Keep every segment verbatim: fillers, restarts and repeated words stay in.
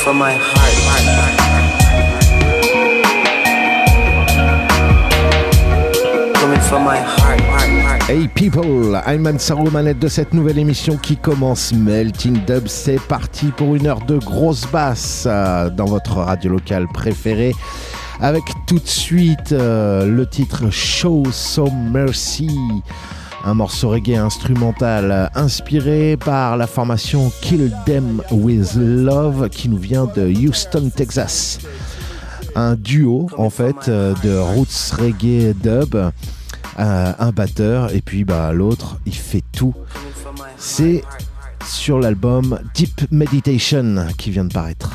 from my heart. Coming from my heart. Hey people, I'm Ansar aux manettes de cette nouvelle émission qui commence. Melting Dub, c'est parti pour une heure de grosse basse euh, dans votre radio locale préférée. Avec tout de suite euh, le titre Show Some Mercy, un morceau reggae instrumental inspiré par la formation Kill Them With Love qui nous vient de Houston, Texas. Un duo en fait de roots reggae dub, euh, un batteur et puis bah, l'autre il fait tout. C'est sur l'album Deep Meditation qui vient de paraître.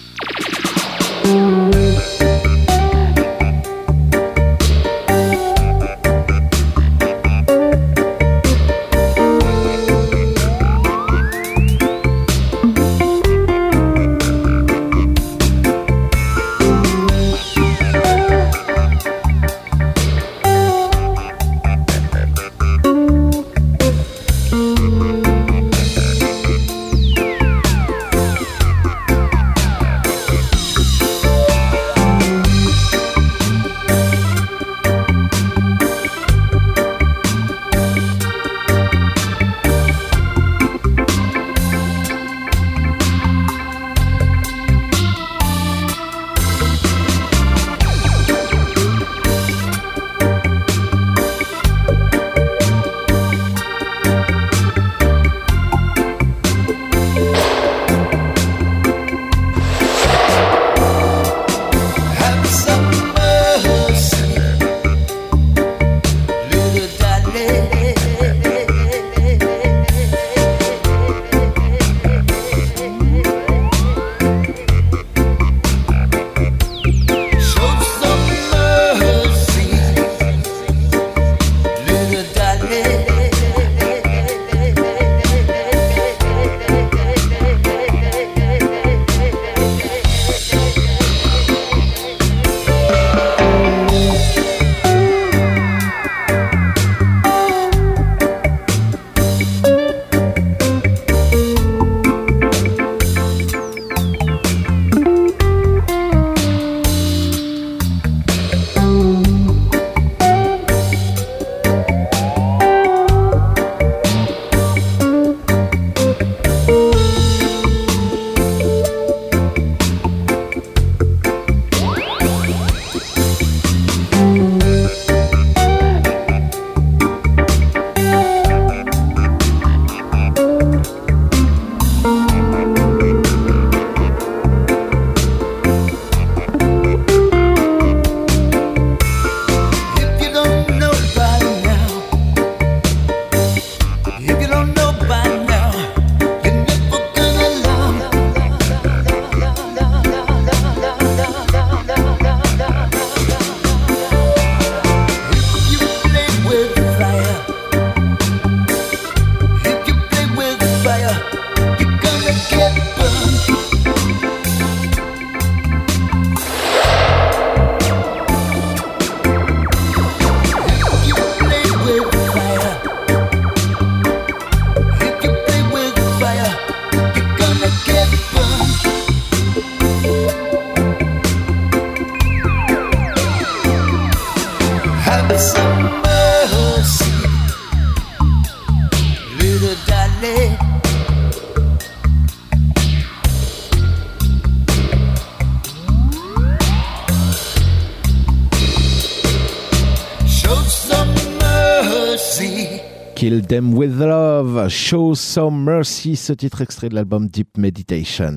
Kill Them With Love, Show Some Mercy, ce titre extrait de l'album Deep Meditation.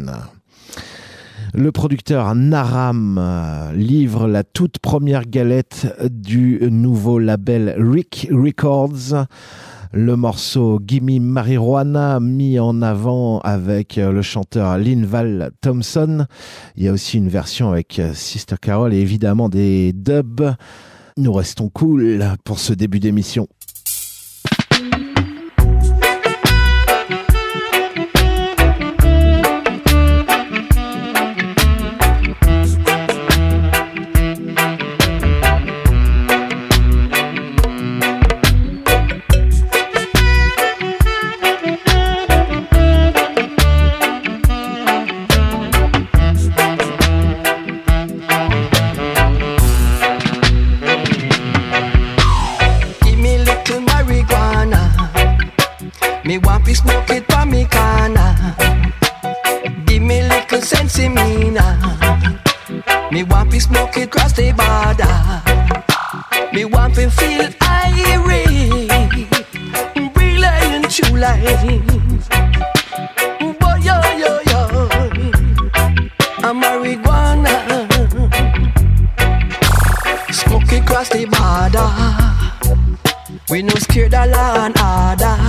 Le producteur Naram livre la toute première galette du nouveau label Rick Records. Le morceau Gimme Marijuana mis en avant avec le chanteur Linval Thompson. Il y a aussi une version avec Sister Carol et évidemment des dubs. Nous restons cool pour ce début d'émission. Me want to smoke it for me corner. Give me little sense in me now. Me want to smoke it cross the border. Me want to feel irie, real and true life. Boy yo yo yo, I'm marijuana. Smoke it cross the border. We no scared of law and order.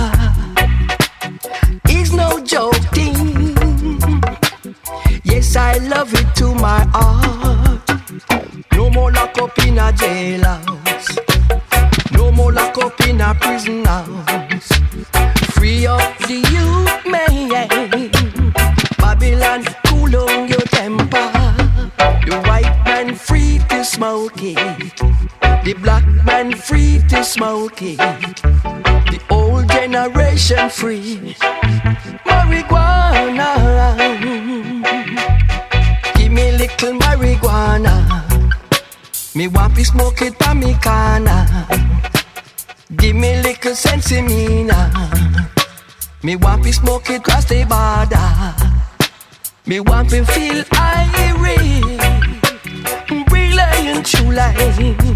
It's no joking. Yes, I love it to my heart. No more lock up in a jailhouse. No more lock up in a prison house. Free up the youth, man. Babylon, cool on your temper. The white man free to smoke it. The black man free to smoke it. The old generation free. Marijuana. Give me little marijuana. Me want to smoke it for me corner. Give me little sense in me now. Me want to smoke it cross the border. Me want to feel irie, real and true life.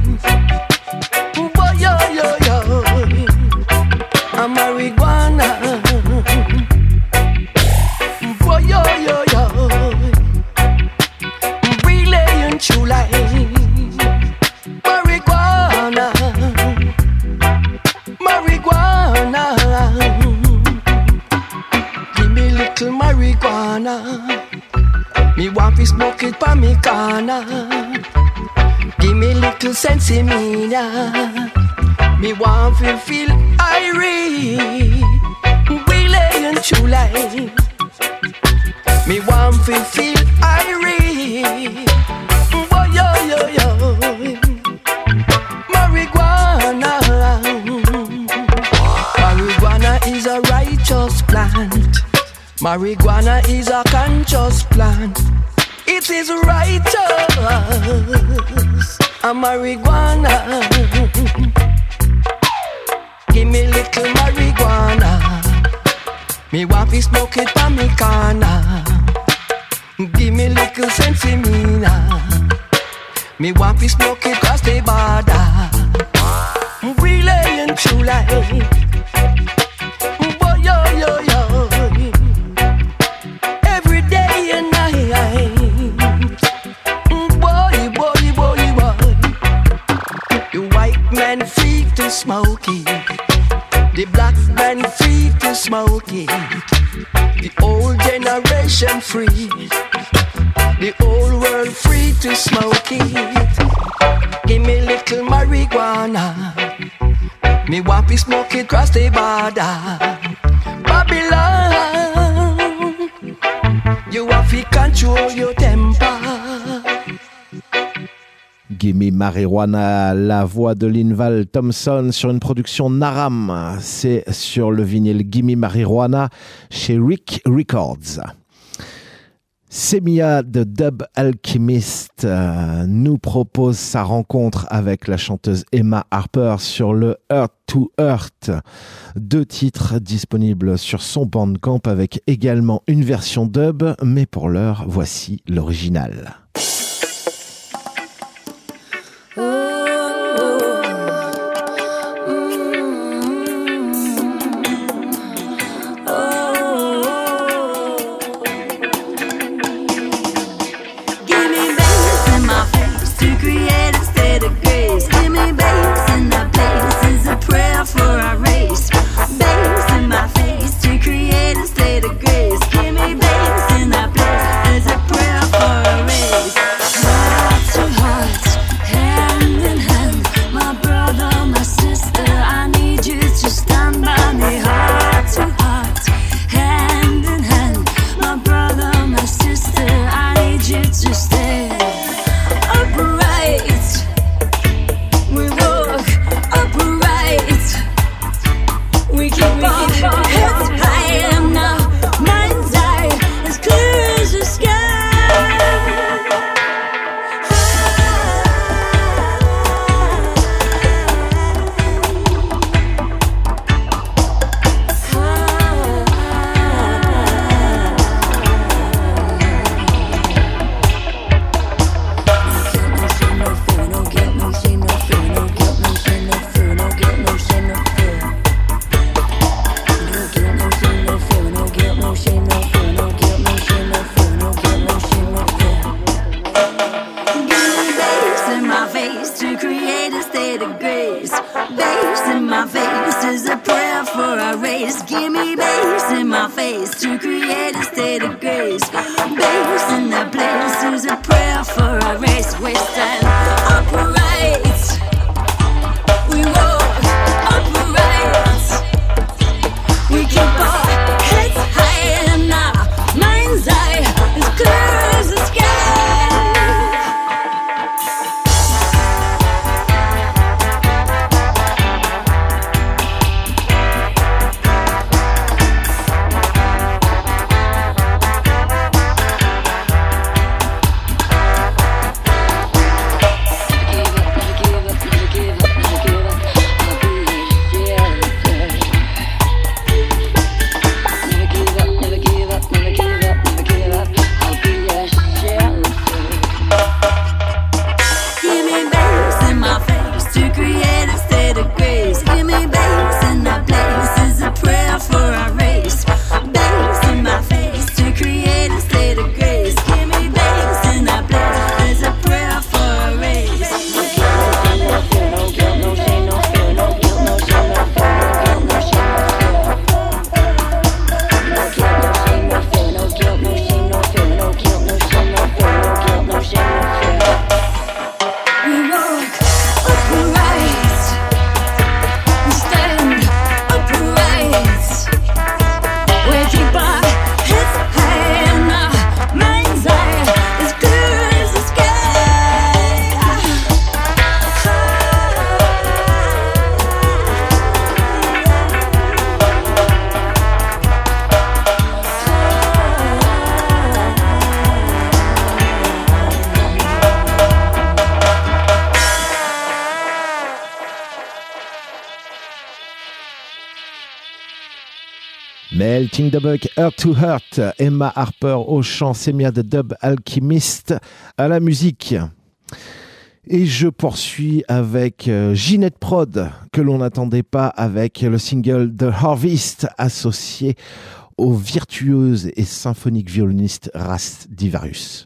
Boy yo yo yo, I'm marijuana. Boy yo yo yo, real and true life. Marijuana, marijuana. Give me little marijuana. Me want to smoke it for me corner. Give me little sense in me now. Me want to feel irie, real and true life. Me want to feel irie. Oh yo yo yo. Marijuana. Marijuana is a righteous plant. Marijuana is a conscious plant. It is righteous. A marijuana. Give me little marijuana. Me want to smoke it for me corner. Give me little sense in me now. Me want to smoke it cross the border. Real and true life. Boy yo yo yo. Every day and night. Boy boy boy boy. The white man free to smoke it. The black man free to smoke it. The old generation free. The whole world free to smoke it. Give me little marijuana. Me want to smoke it cross the border. Babylon, you have to control your temper. Gimme Marijuana, la voix de Linval Thompson sur une production Naram. C'est sur le vinyle Gimme Marijuana chez Rick Records. Semia de Dub Alchemist euh, nous propose sa rencontre avec la chanteuse Emma Harper sur le Earth to Earth. Deux titres disponibles sur son Bandcamp avec également une version dub, mais pour l'heure, voici l'original. Give me bass in that place, there's a prayer for a race. Give me bass in my face to create a state of grace. Bass in that place is a prayer for a race. We stand upright. We walk upright. We keep our heads high and our mind's eye as clear as the sky. Melting the Buck, Heart to Heart, Emma Harper au chant, Semia the Dub Alchemist à la musique. Et je poursuis avec Ginette Prod, que l'on n'attendait pas, avec le single The Harvest, associé au virtuose et symphonique violoniste Stradivarius.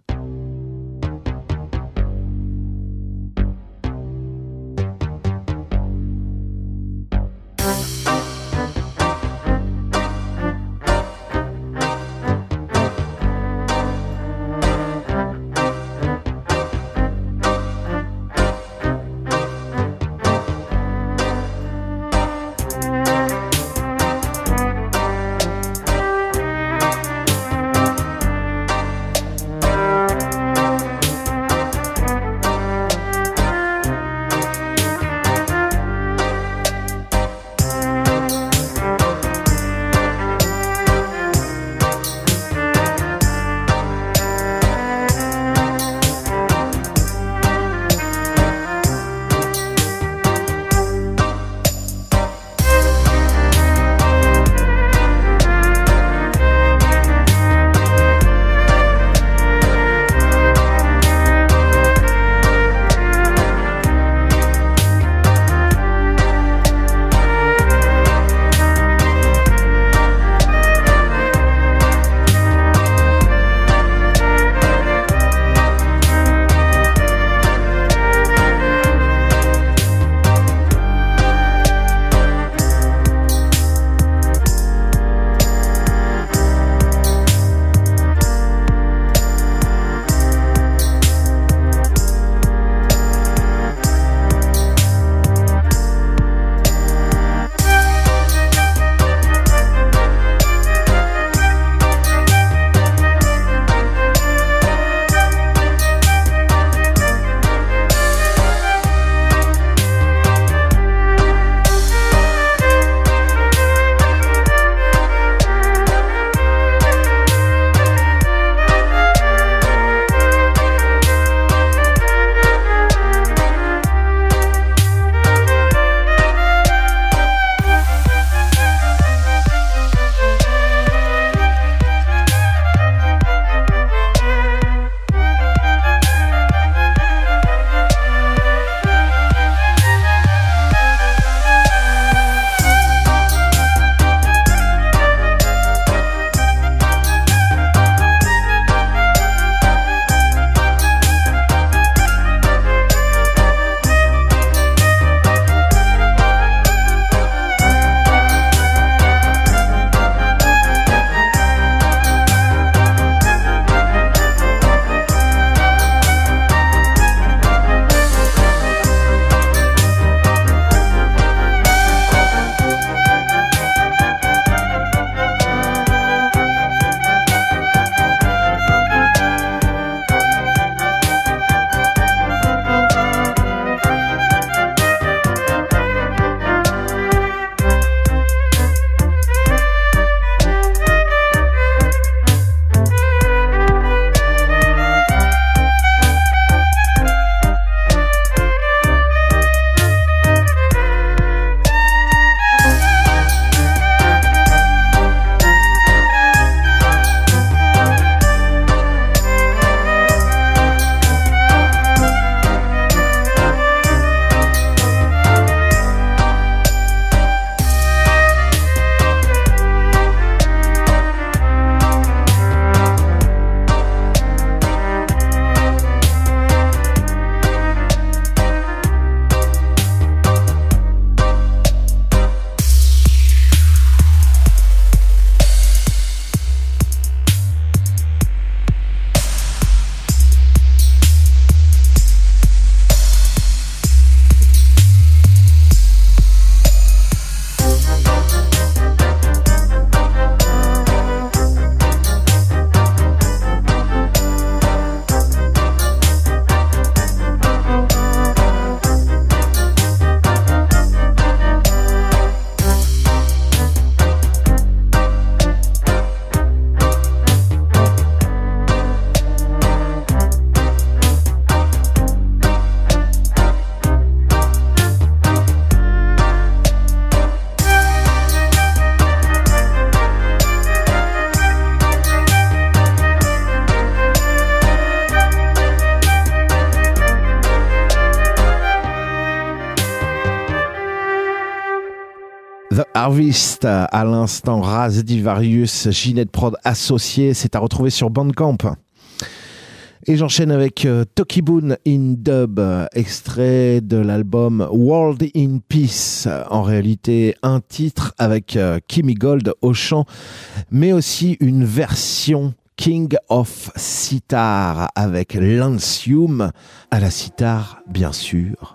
The Harvest, à l'instant, Razedivarius, Ginette Prod associé, c'est à retrouver sur Bandcamp. Et j'enchaîne avec euh, Tokiboon in Dub, extrait de l'album World in Peace. En réalité, un titre avec euh, Kimmy Gold au chant, mais aussi une version King of Sitar avec Lance Hume à la sitar, bien sûr.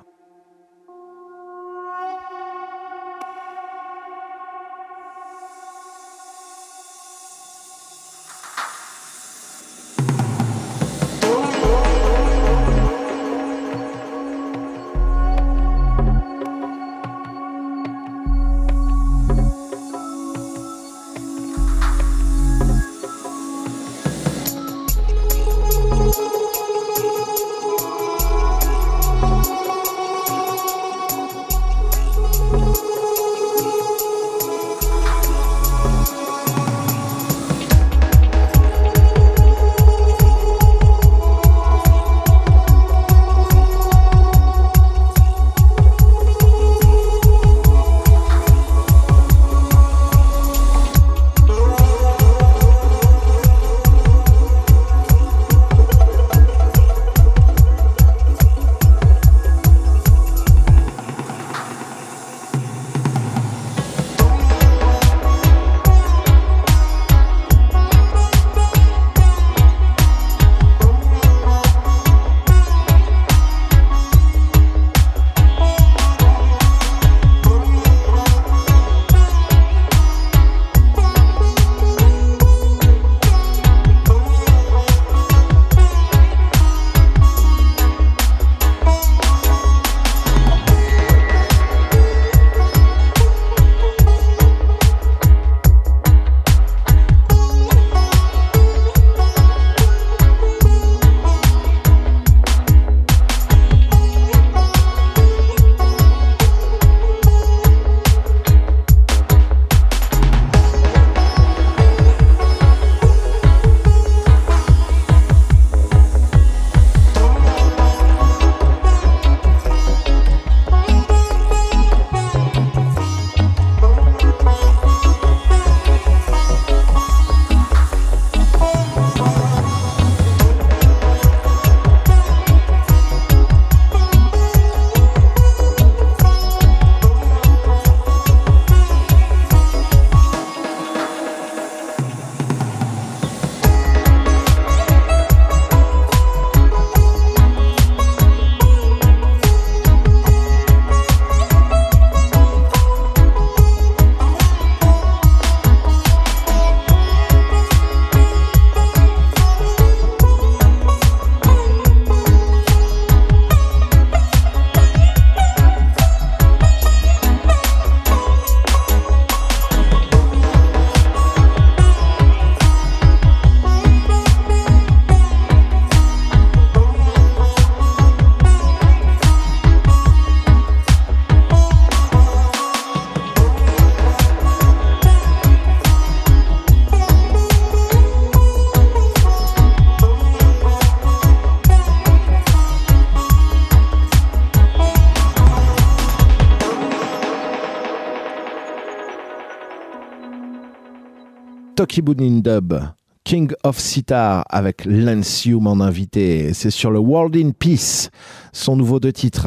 Tokiboon in Dub, King of Sitar avec Lance Hume en invité. C'est sur le World in Peace, son nouveau deux titres.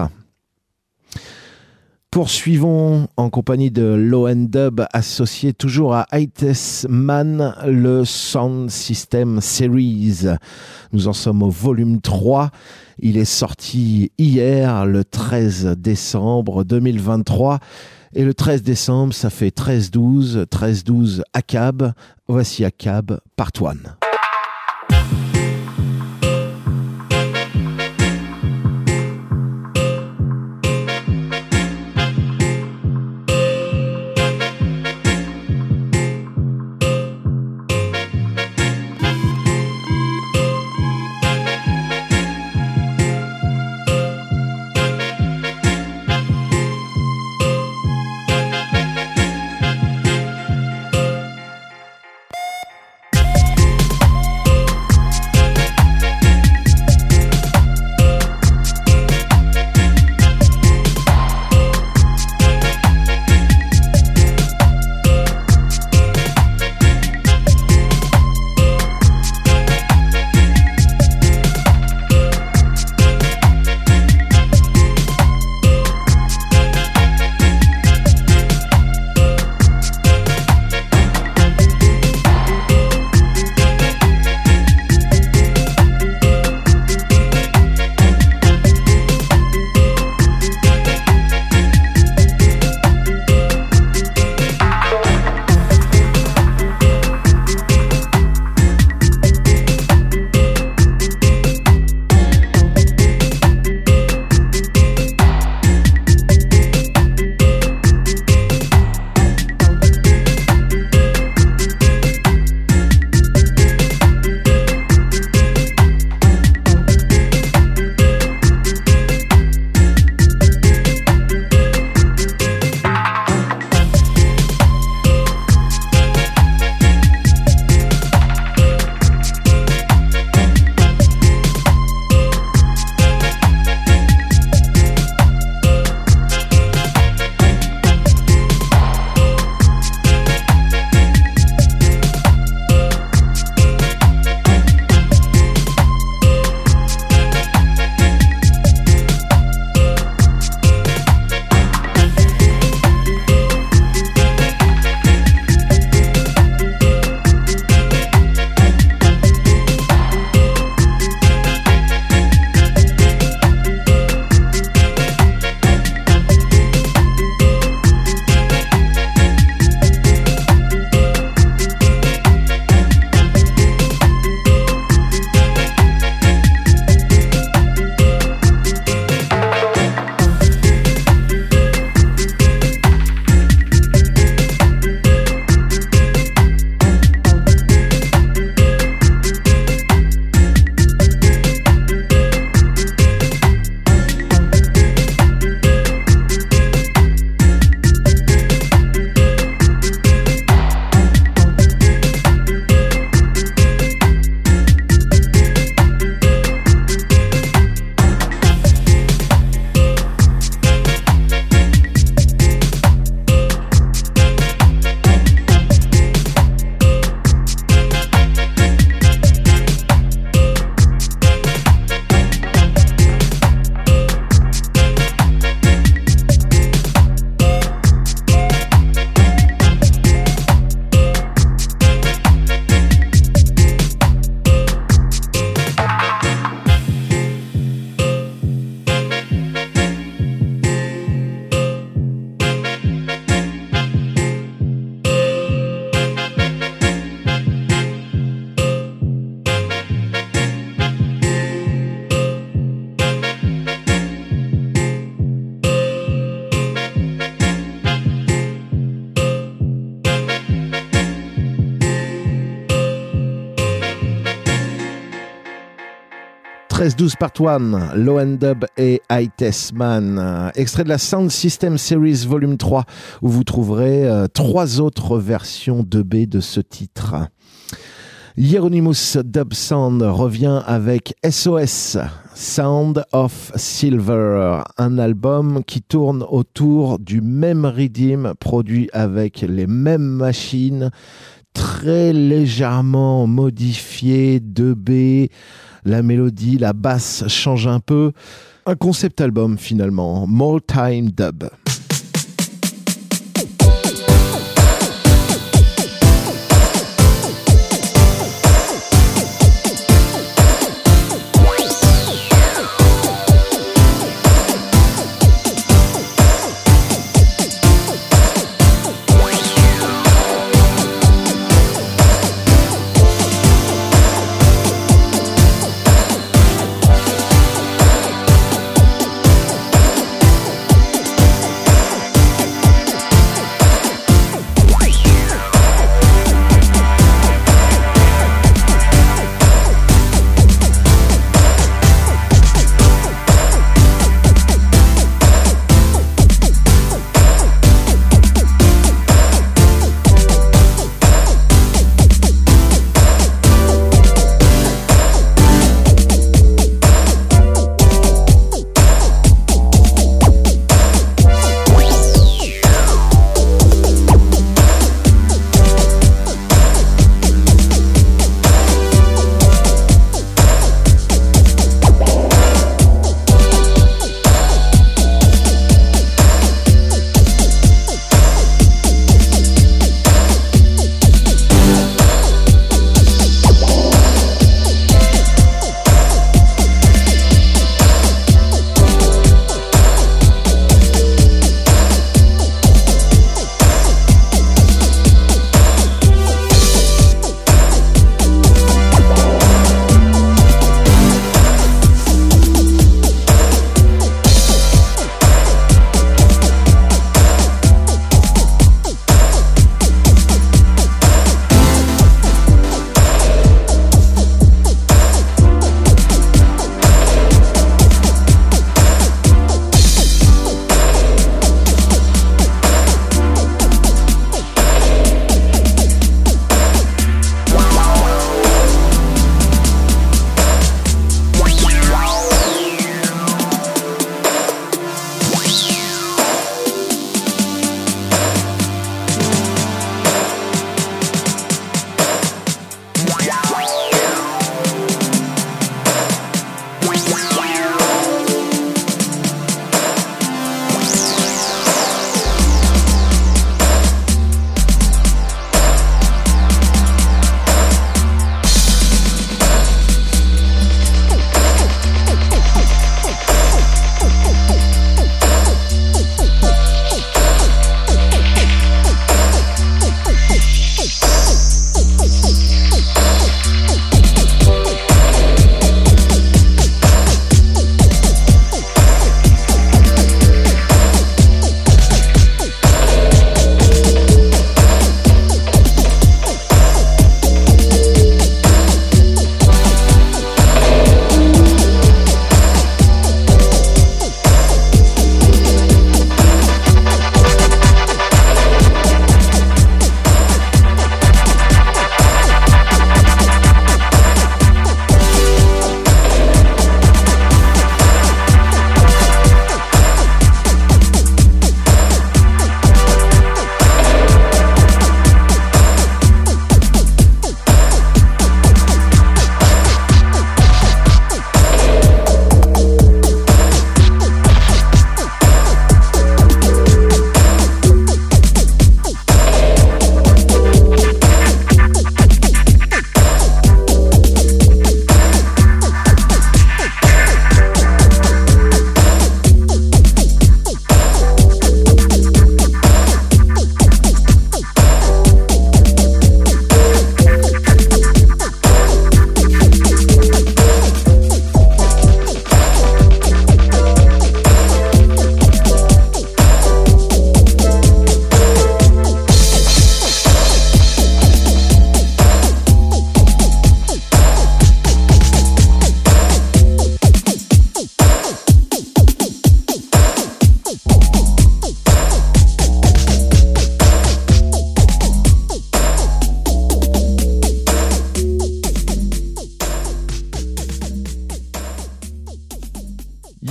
Poursuivons en compagnie de Low End Dub, associé toujours à Ites Man, le Sound System Series. Nous en sommes au volume trois. Il est sorti hier, le treize décembre deux mille vingt-trois. Et le treize décembre, ça fait treize douze, treize douze A C A B. Voici A C A B Part un. treize douze Part un, Low End Dub et I Test Man. Extrait de la Sound System Series Volume trois, où vous trouverez euh, trois autres versions deux B de ce titre. Hieronymus Dub Sound revient avec S O S, Sound of Silver, un album qui tourne autour du même rhythm, produit avec les mêmes machines, très légèrement modifié, deux B, la mélodie, la basse change un peu. Un concept album finalement, More Time Dub. We'll be right back.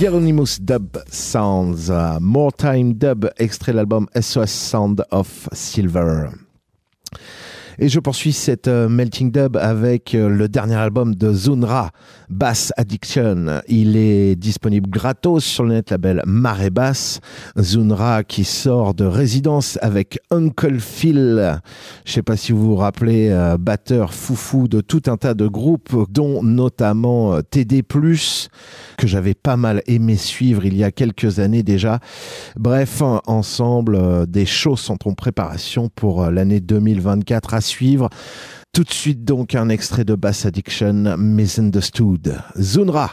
Hieronymus Dub Sounds, uh, More Time Dub, extrait de l'album S O S Sound of Silver. Et je poursuis cette euh, Melting Dub avec euh, le dernier album de Zunra, Bass Addiction. Il est disponible gratos sur le net label Marée Basse. Zunra qui sort de résidence avec Uncle Phil. Je sais pas si vous vous rappelez, euh, batteur foufou de tout un tas de groupes, dont notamment euh, T D plus, que j'avais pas mal aimé suivre il y a quelques années déjà. Bref, ensemble, euh, des shows sont en préparation pour euh, l'année deux mille vingt-quatre à suivre. Tout de suite donc un extrait de Bass Addiction, Misunderstood. Zunra.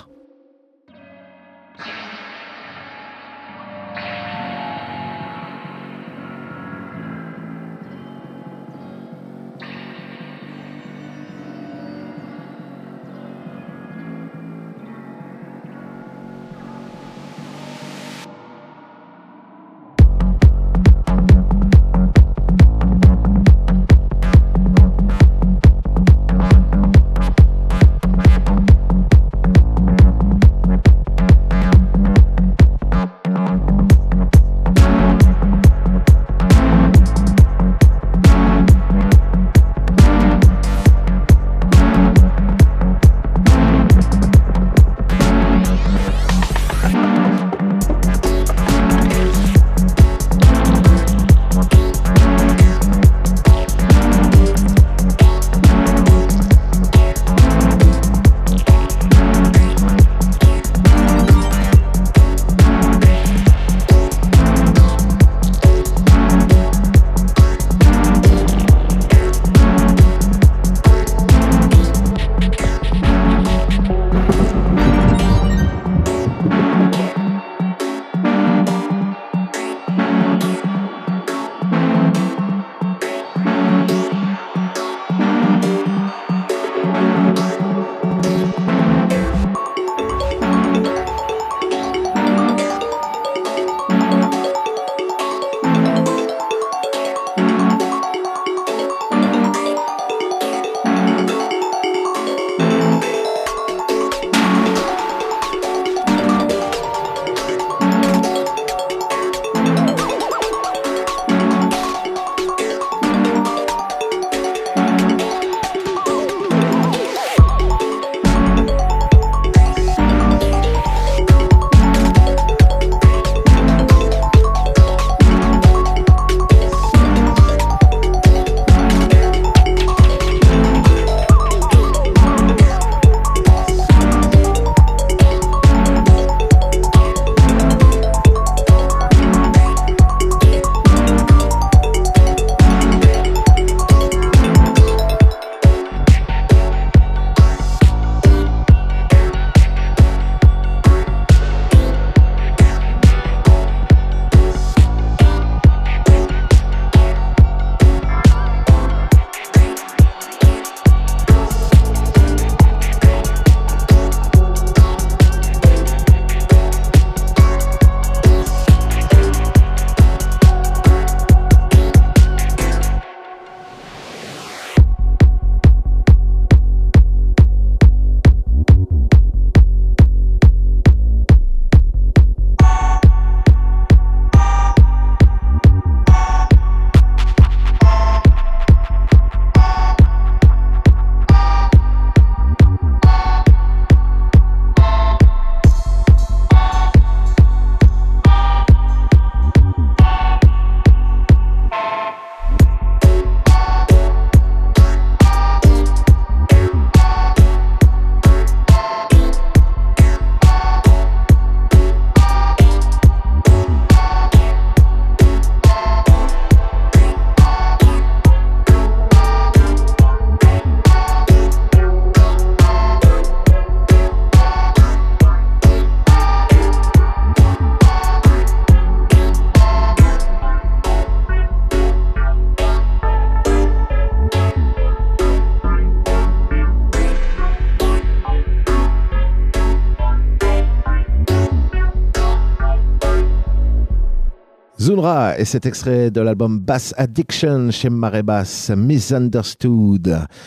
Zunra et cet extrait de l'album Bass Addiction chez Marée Basse, Misunderstood.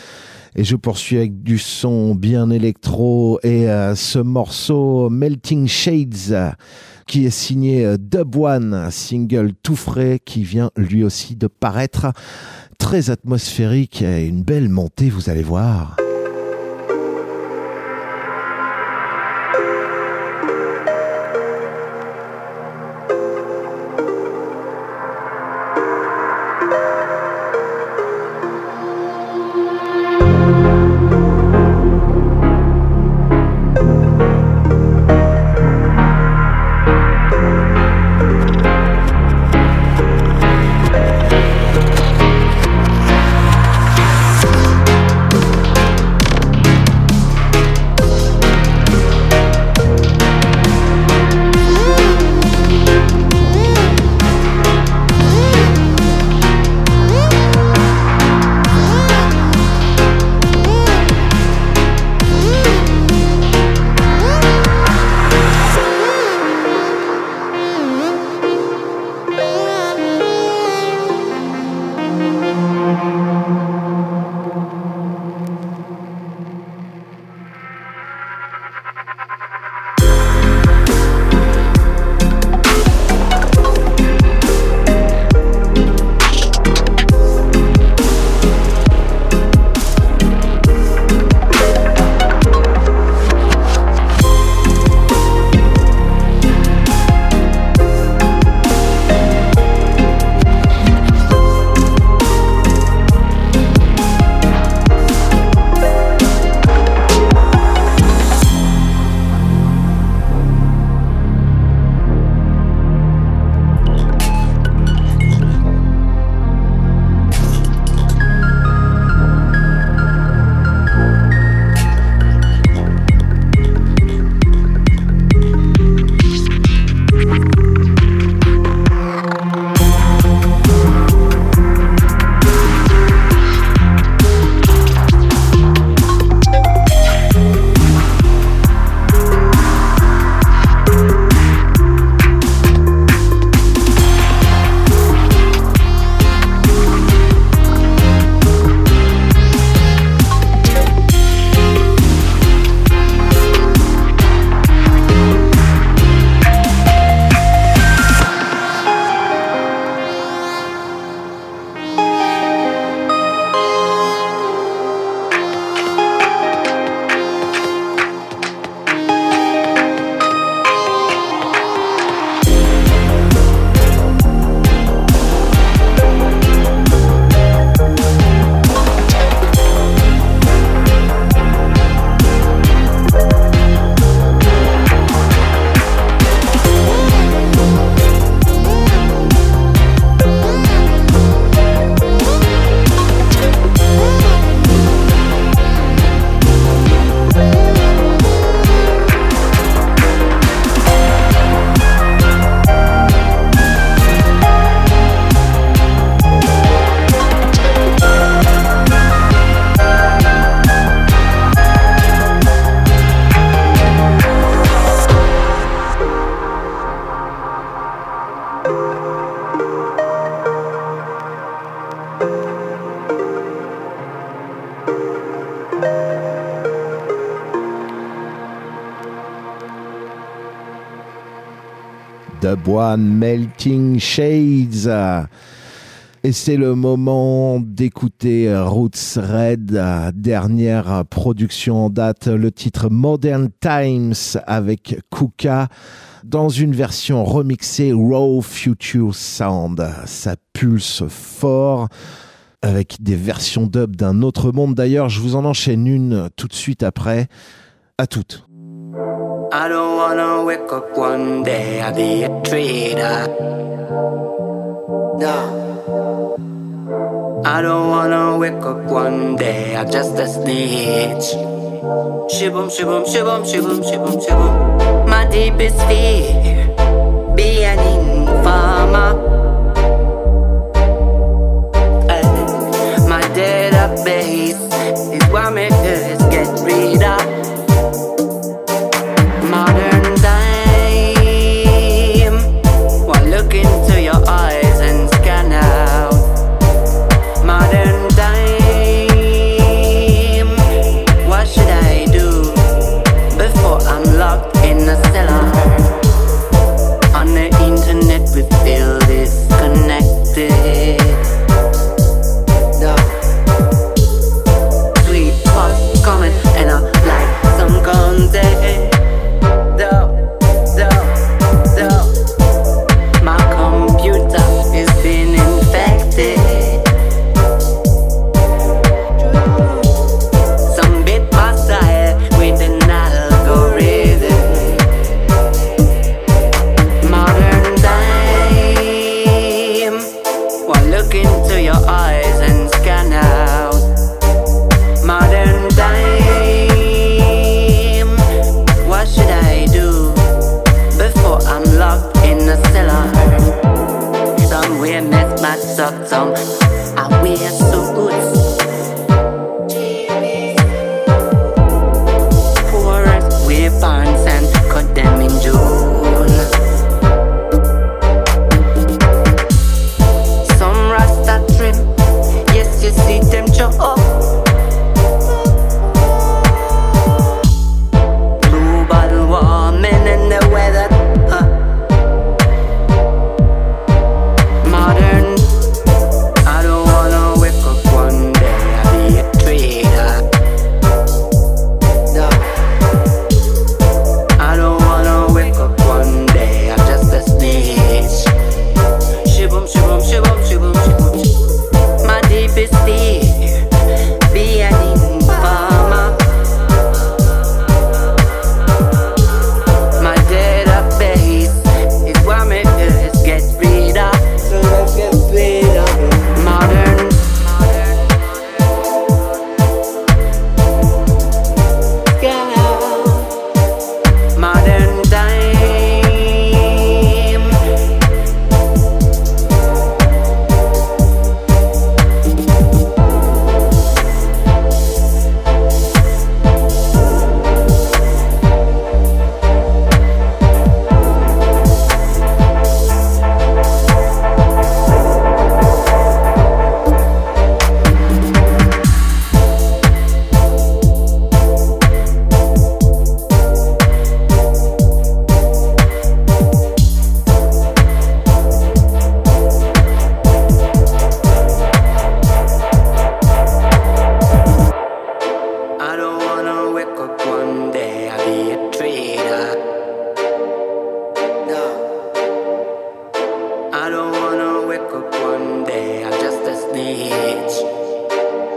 Et je poursuis avec du son bien électro et euh, ce morceau Melting Shades qui est signé euh, Dub One, single tout frais qui vient lui aussi de paraître, très atmosphérique et une belle montée, vous allez voir. Dub One, Melting Shades. Et c'est le moment d'écouter Roots Red, dernière production en date, le titre Modern Times avec Kuka, dans une version remixée Raw Future Sound. Ça pulse fort, avec des versions dub d'un autre monde. D'ailleurs, je vous en enchaîne une tout de suite après. À toutes. I don't wanna wake up one day and be a trader. No. I don't wanna wake up one day I'm just a snitch. Shibum, shibum, shibum, shibum, shibum, shibum. My deepest fear, be an informer. Uh, my database is what makes us get rid of. Modern time, one look into your eyes and scan out. Modern time,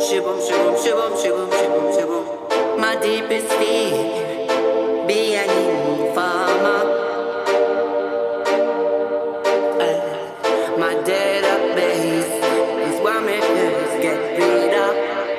Shibum, shibum, shibum, shibum, shibum, shibum. My deepest fear, be an informer. Uh, my database is where my fears get beat up.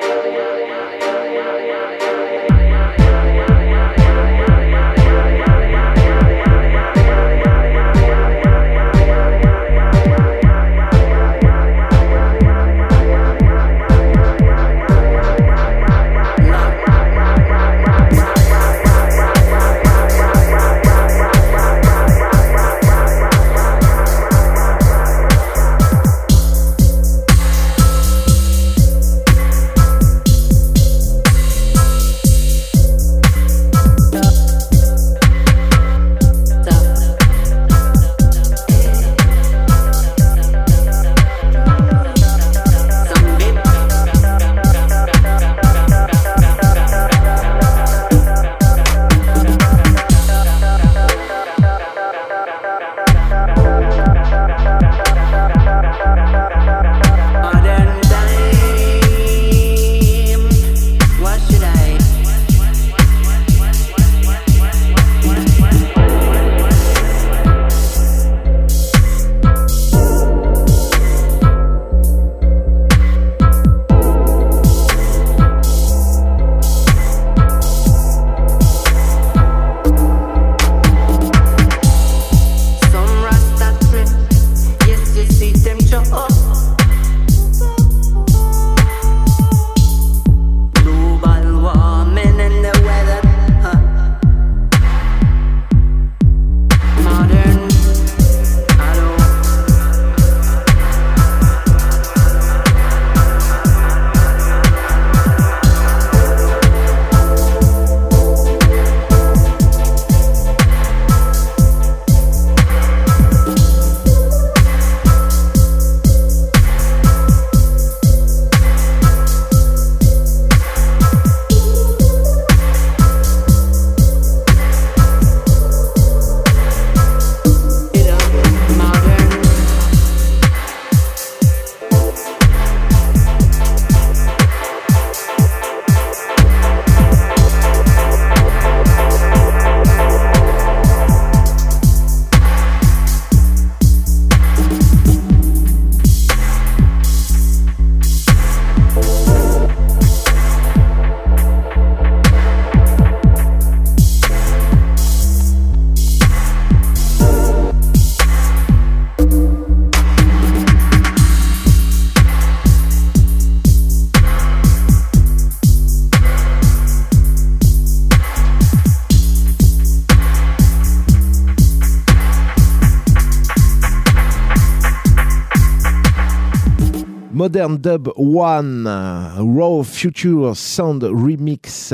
Modern Dub One, Raw Future Sound Remix,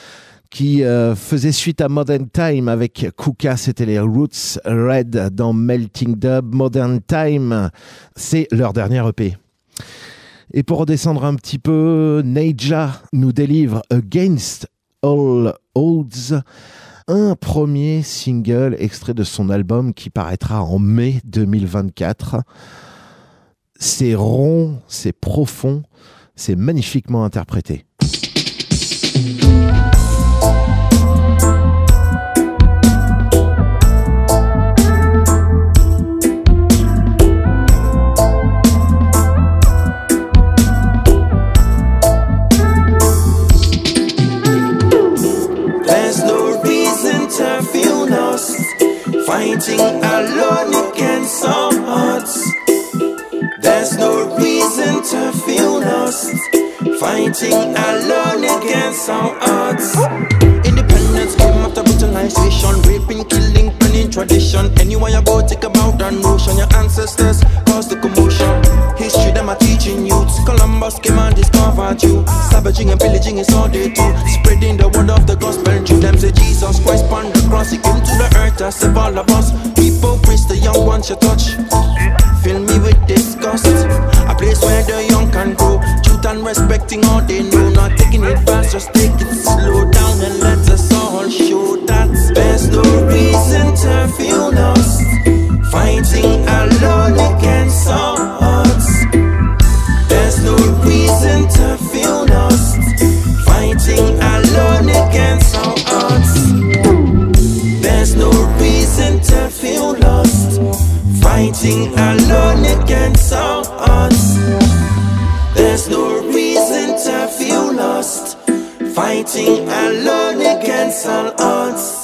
qui euh, faisait suite à Modern Time avec Kuka, c'était les Roots Red dans Melting Dub. Modern Time, c'est leur dernière E P. Et pour redescendre un petit peu, Neija nous délivre Against All Odds, un premier single extrait de son album qui paraîtra en mai deux mille vingt-quatre. C'est rond, c'est profond, c'est magnifiquement interprété. There's no reason to feel lost, fighting alone against all odds. There's no reason to feel lost, fighting alone against all odds. Independence came after brutalization, raping, killing, burning tradition. Anywhere you go, take about that notion. Your ancestors caused the commotion. History, them are teaching youths. Columbus came and discovered you. Savaging and pillaging is all they do. Spreading the word of the gospel to them. Say Jesus Christ on the cross, he came to the earth to save all of us. People praise the young ones you touch. Fill me with disgust. A place where the young can grow. Truth and respecting all they know. Not taking it fast, just take it slow down and let us all show that there's no reason to feel lost, fighting alone against all odds. There's no reason reason to feel lost. Fighting alone against our odds. There's no reason to feel lost. Fighting alone against our odds. There's no reason to feel lost. Fighting alone against all odds.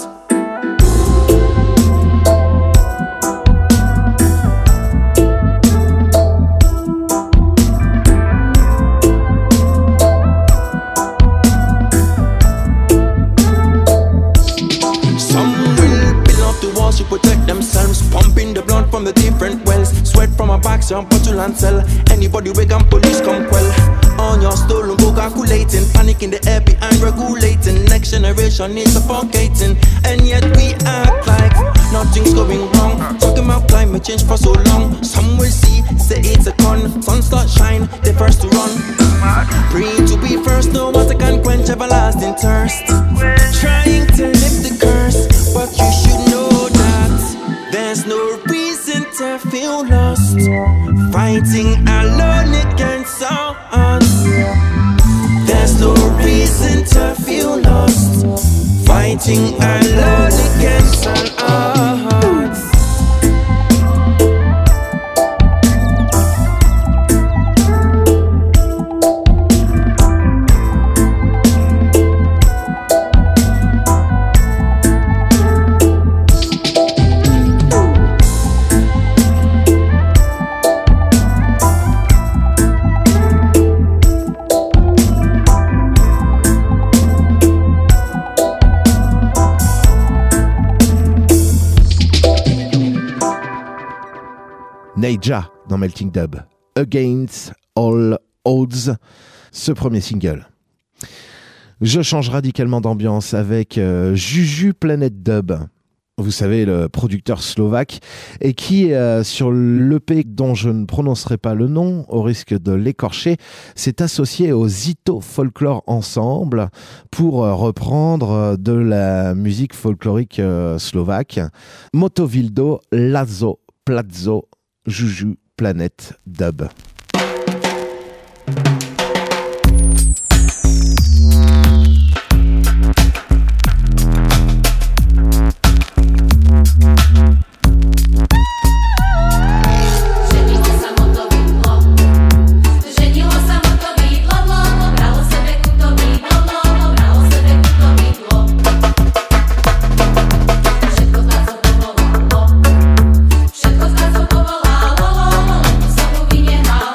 To protect themselves, pumping the blood from the different wells. Sweat from a box, jump bottle and sell. Anybody wake up, police come quell. On your stolen go calculating, panic in the air behind regulating. Next generation is suffocating, and yet we act like nothing's going wrong. Talking about climate change for so long. Some will see, say it's a con. Sun start shine, they first to run. Free to be first, no water can quench everlasting thirst. Trying to lift the curse, but you should know there's no reason to feel lost. Fighting alone against all odds. There's no reason to feel lost. Fighting alone against all odds. Naija dans Melting Dub, Against All Odds, ce premier single. Je change radicalement d'ambiance avec euh, Juju Planet Dub. Vous savez, le producteur slovaque, et qui, euh, sur l'E P dont je ne prononcerai pas le nom, au risque de l'écorcher, s'est associé au Zito Folklore Ensemble pour euh, reprendre euh, de la musique folklorique euh, slovaque. Motovildo, Lazo, Plazo, Juju Planet Dub. Všetko zrazu povolalo, co mówi nie ma.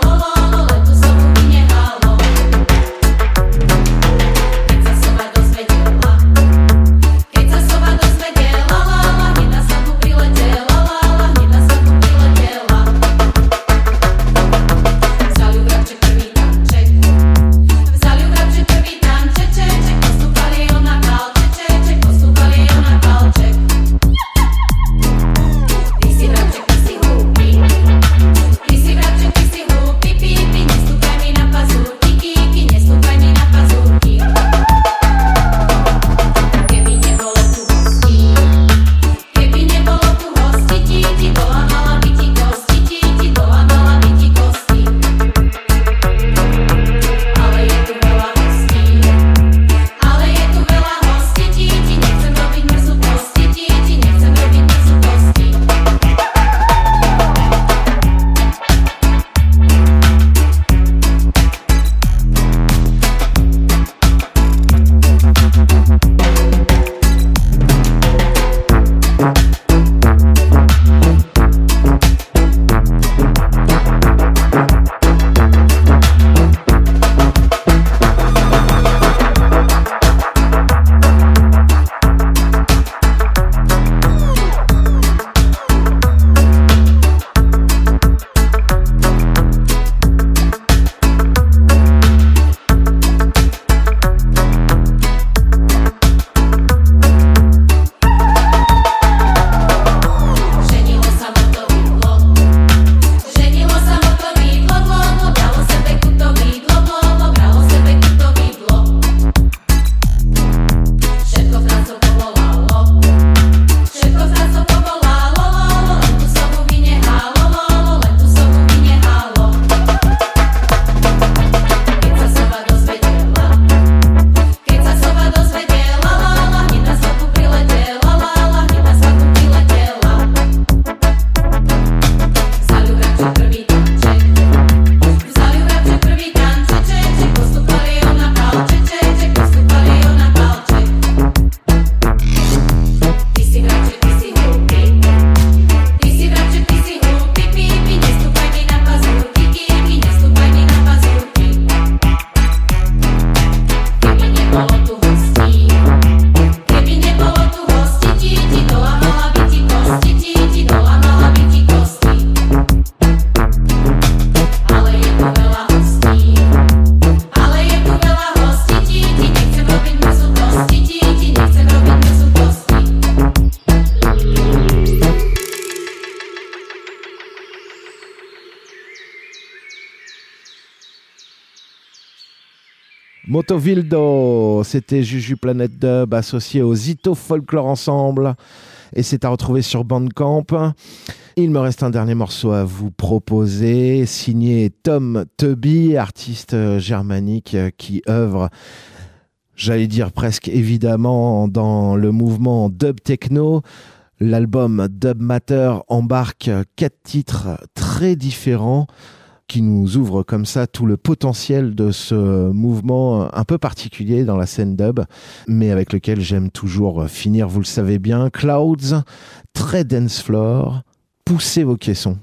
Motovildo, c'était Juju Planet Dub associé au Zito Folklore Ensemble et c'est à retrouver sur Bandcamp. Il me reste un dernier morceau à vous proposer, signé Tom Tubby, artiste germanique qui œuvre, j'allais dire presque évidemment, dans le mouvement dub techno. L'album Dub Matter embarque quatre titres très différents qui nous ouvrent comme ça tout le potentiel de ce mouvement un peu particulier dans la scène dub, mais avec lequel j'aime toujours finir, vous le savez bien. Clouds, très dance floor, poussez vos caissons.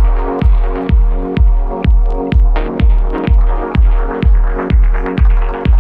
We'll be right back.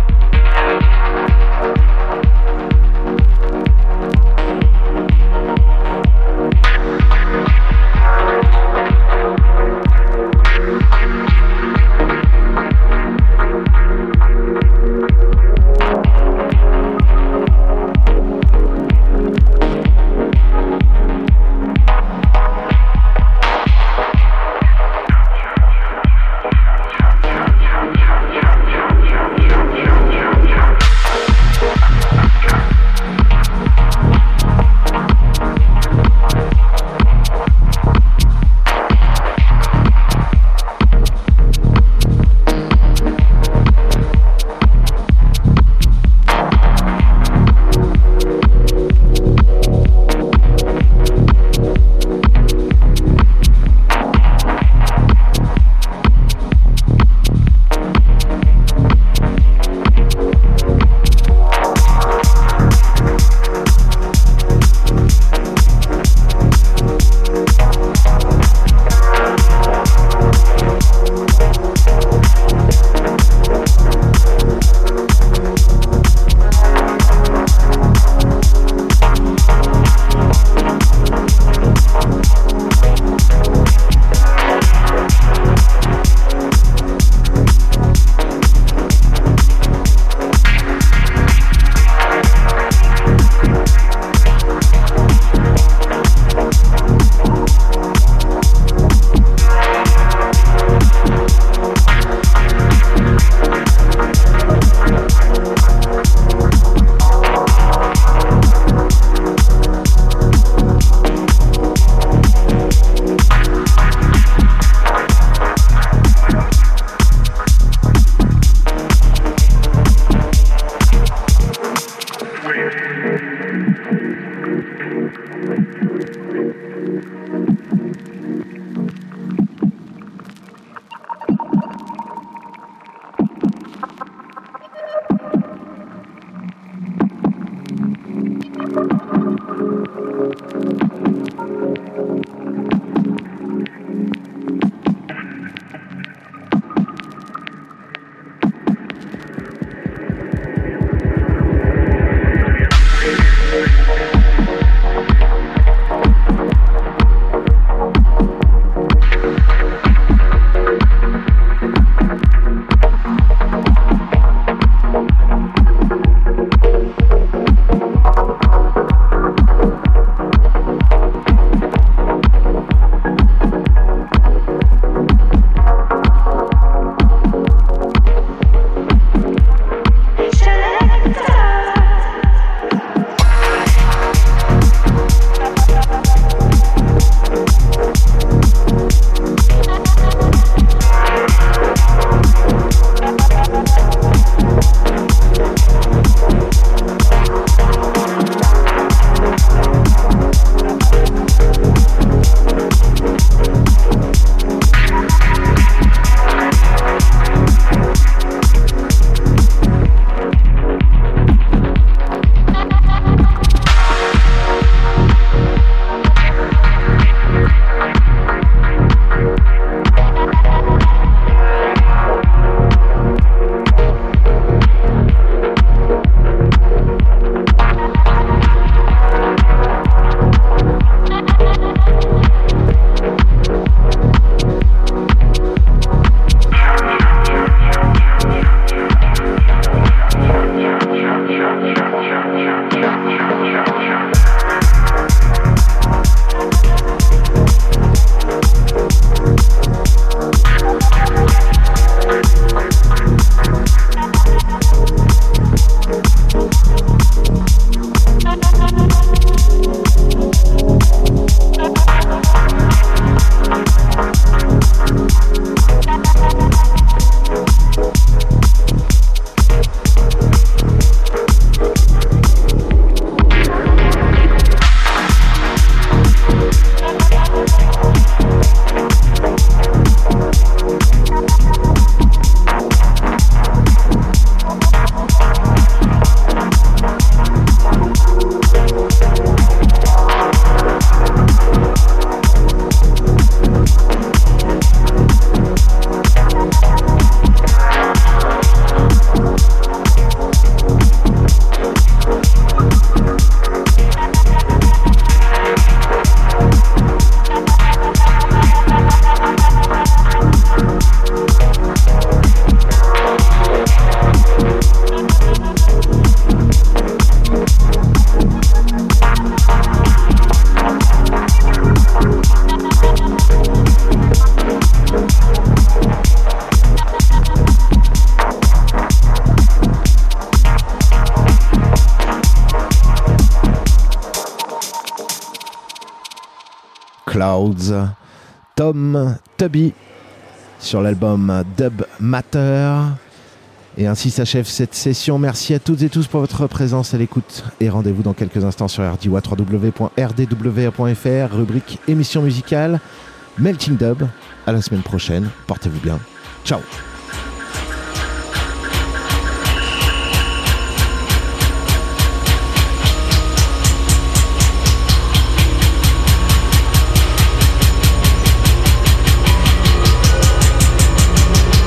Clouds, Tom Tubby sur l'album Dub Matter. Et ainsi s'achève cette session. Merci à toutes et tous pour votre présence à l'écoute. Et rendez-vous dans quelques instants sur R D W A, w w w point r d w a point f r, rubrique émission musicale, Melting Dub. À la semaine prochaine. Portez-vous bien. Ciao.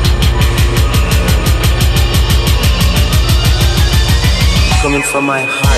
Coming from my heart.